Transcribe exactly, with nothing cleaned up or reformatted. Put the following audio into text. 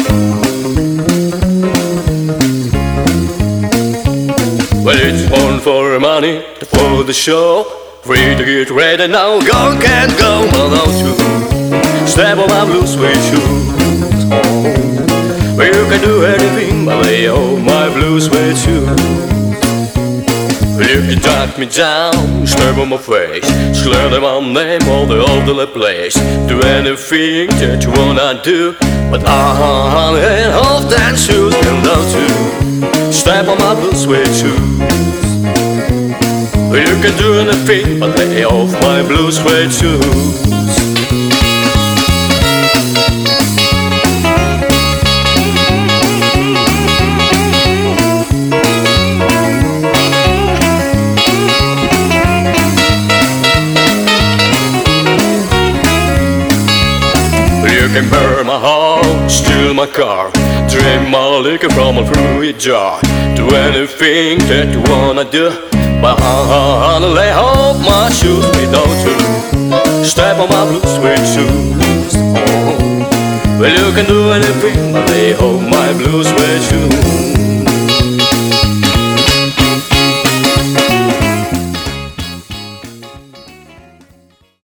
Well, it's one for money, for the show. Free to get ready now, go, can't go without you. Step on my blue suede shoes. Well, you can do anything but lay on my blue suede shoes. You can talk me down, stare on my face, slur my name all the over the place. Do anything that you wanna do, but I ain't off that shoes and don't you step on my blue suede shoes. You can do anything but lay off my blue suede shoes. You can burn my heart, steal my car, drink my liquor from a fruit jar. Do anything that you wanna do, but I lay off my shoes without you. Step on my blue suede shoes. Oh. Well, you can do anything but lay off my blue suede shoes.